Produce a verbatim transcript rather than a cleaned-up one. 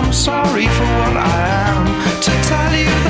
I'm sorry for what I am. To tell you